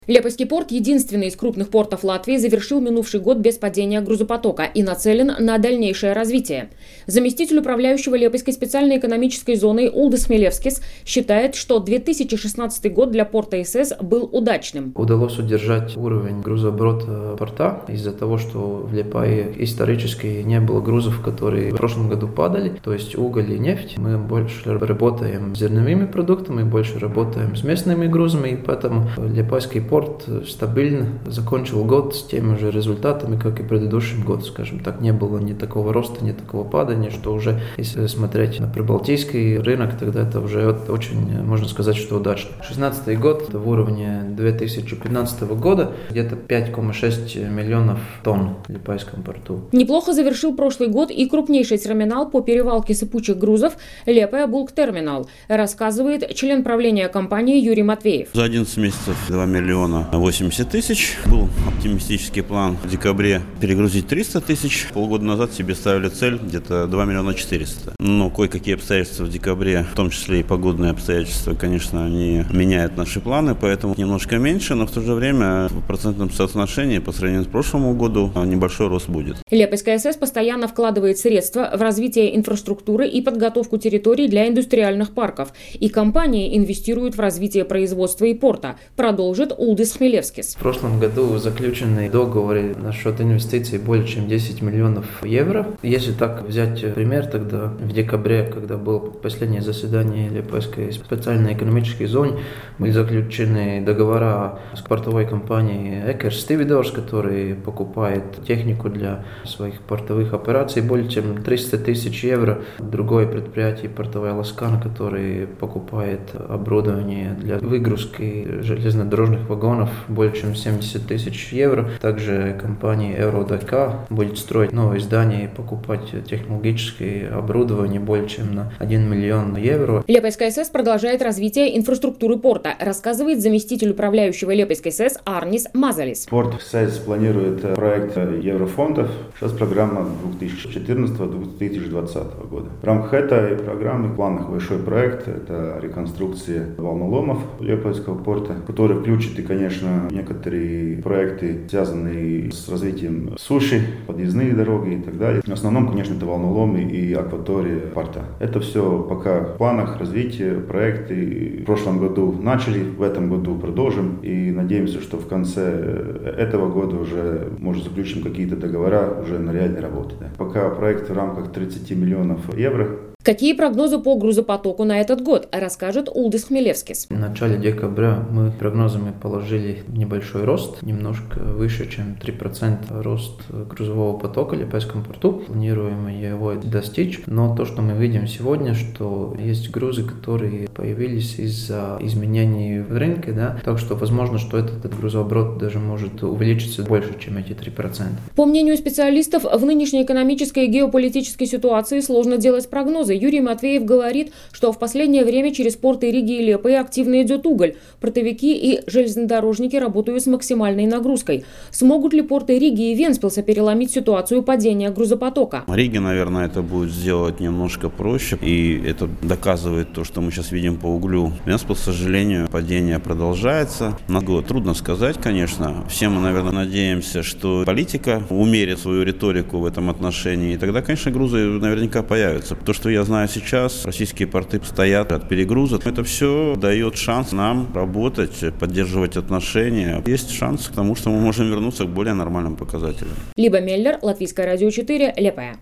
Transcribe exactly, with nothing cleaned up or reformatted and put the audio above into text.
Лепойский порт, единственный из крупных портов Латвии, завершил минувший год без падения грузопотока и нацелен на дальнейшее развитие. Заместитель управляющего Лепойской специальной экономической зоной Улдис Хмелевскис считает, что две тысячи шестнадцатый год для порта СС был удачным. Удалось удержать уровень грузооборота порта из-за того, что в Лепае исторически не было грузов, которые в прошлом году падали, то есть уголь и нефть. Мы больше работаем с зерновыми продуктами, больше работаем с местными грузами, и поэтому Лепойский порт стабильно закончил год с теми же результатами, как и предыдущий год, скажем так. Не было ни такого роста, ни такого падания, что уже, если смотреть на прибалтийский рынок, тогда это уже очень, можно сказать, что удачно. шестнадцатый год в уровне две тысячи пятнадцатого года где-то пять целых шесть миллионов тонн в Лепойском порту. Неплохо завершил прошлый год и крупнейший терминал по перевалке сыпучих грузов Лепая Булк Терминал, рассказывает член правления компании Юрий Матвеев. За одиннадцать месяцев два миллиона восемьдесят тысяч. Был оптимистический план в декабре перегрузить триста тысяч. Полгода назад себе ставили цель где-то два миллиона четыреста. Но кое-какие обстоятельства в декабре, в том числе и погодные обстоятельства, конечно, они меняют наши планы, поэтому немножко меньше, но в то же время в процентном соотношении по сравнению с прошлым годом небольшой рост будет. Лепойская СС постоянно вкладывает средства в развитие инфраструктуры и подготовку территорий для индустриальных парков. И компания инвестирует в развитие производства и порта, продолжит Улдис Хмелевскис. В прошлом году заключены договоры насчет инвестиций более чем десять миллионов евро. Если так взять пример, тогда в декабре, когда было последнее заседание Лепойской специальной экономической зоны, были заключены договора с портовой компанией Экерс Стивидорс, который покупает технику для своих портовых операций, более чем триста тысяч евро. Другое предприятие, портовая Ласкана, который покупает оборудование для выгрузки железнодорожных вагонов, более чем семьдесят тысяч евро. Также компания Eurodk будет строить новое здание и покупать технологическое оборудование более чем на один миллион евро. Лепойская СС продолжает развитие инфраструктуры порта, рассказывает заместитель управляющего Лепойской СС Арнис Мазалис. Порт СС планирует проект еврофондов. Сейчас программа две тысячи четырнадцатого — две тысячи двадцатого года. В рамках этой программы в планах большой проект – это реконструкция волноломов Лепойского порта, который включит и, конечно, некоторые проекты, связанные с развитием суши, подъездные дороги и так далее. В основном, конечно, это волноломы и акватория порта. Это все пока в планах развития, проекты в прошлом году начали, в этом году продолжим и надеемся, что в конце этого года уже, может, заключим какие-то договора уже на реальной работе. Да. Пока проект в рамках тридцати миллионов евро. Какие прогнозы по грузопотоку на этот год, расскажет Улдис Хмелевскис. В начале декабря мы прогнозами положили небольшой рост, немножко выше, чем три процента рост грузового потока в Лепойском порту. Планируем его достичь, но то, что мы видим сегодня, что есть грузы, которые появились из-за изменений в рынке, да, так что возможно, что этот, этот грузооборот даже может увеличиться больше, чем эти три процента. По мнению специалистов, в нынешней экономической и геополитической ситуации сложно делать прогнозы. Юрий Матвеев говорит, что в последнее время через порты Риги и Лепои активно идет уголь. Портовики и железнодорожники работают с максимальной нагрузкой. Смогут ли порты Риги и Вентспилса переломить ситуацию падения грузопотока? Риге, наверное, это будет сделать немножко проще. И это доказывает то, что мы сейчас видим по углю. Вентспилс, к сожалению, падение продолжается. На год трудно сказать, конечно. Все мы, наверное, надеемся, что политика умерит свою риторику в этом отношении. И тогда, конечно, грузы наверняка появятся. То, что я знаю сейчас, российские порты стоят от перегруза. Это все дает шанс нам работать, поддерживать отношения. Есть шанс к тому, что мы можем вернуться к более нормальным показателям. Либо Меллер, Латвийское радио четыре, Лепая.